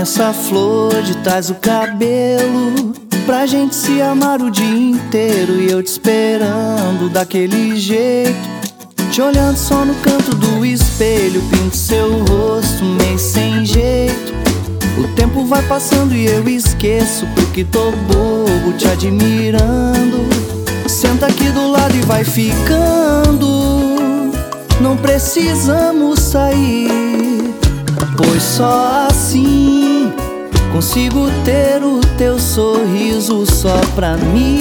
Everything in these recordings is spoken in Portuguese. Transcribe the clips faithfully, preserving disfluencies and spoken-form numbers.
essa flor de trás do cabelo, pra gente se amar o dia inteiro. E eu te esperando daquele jeito, te olhando só no canto do espelho. Pinto seu rosto meio sem jeito. O tempo vai passando e eu esqueço, porque tô bobo te admirando. Senta aqui do lado e vai ficando. Não precisamos sair, pois só assim consigo ter o teu sorriso só pra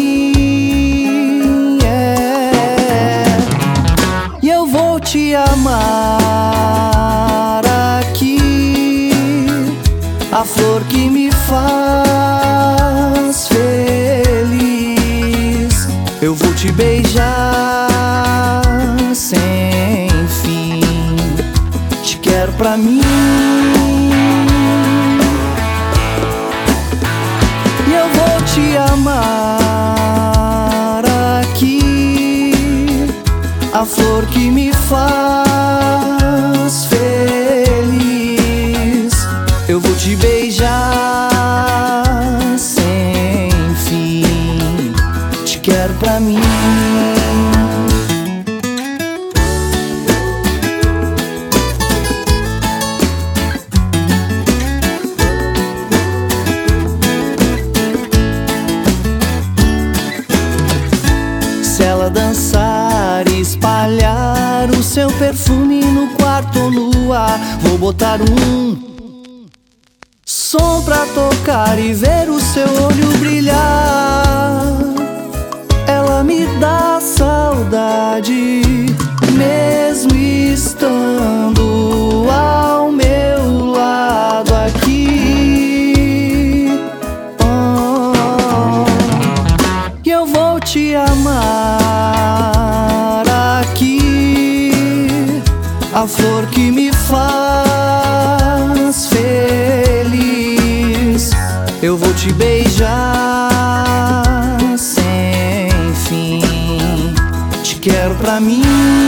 mim. É. E eu vou te amar aqui, a flor que me faz feliz. Eu vou te beijar sem fim, te quero pra mim. E eu vou te amar aqui, a flor que me faz feliz. Eu vou te beijar sem fim, te quero pra mim. Se ela dançar e espalhar o seu perfume no quarto ou no ar, vou botar um som pra tocar e ver o seu olho brilhar. Ela me dá saudade, mesmo estando ao meu lado aqui. Oh, e eu vou te amar aqui, a flor que me faz feliz. Eu vou te beijar sem fim, te quero pra mim.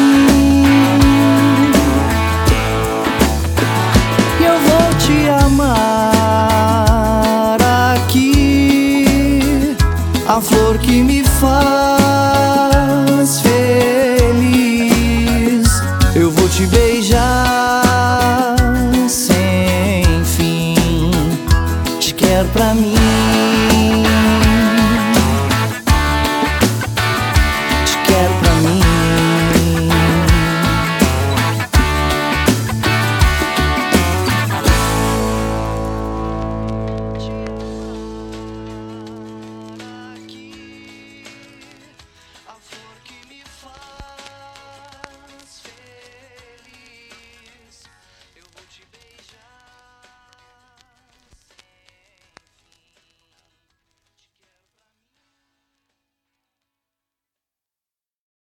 E eu vou te amar aqui, a flor que me faz feliz. Eu vou te beijar sem fim, te quero pra mim.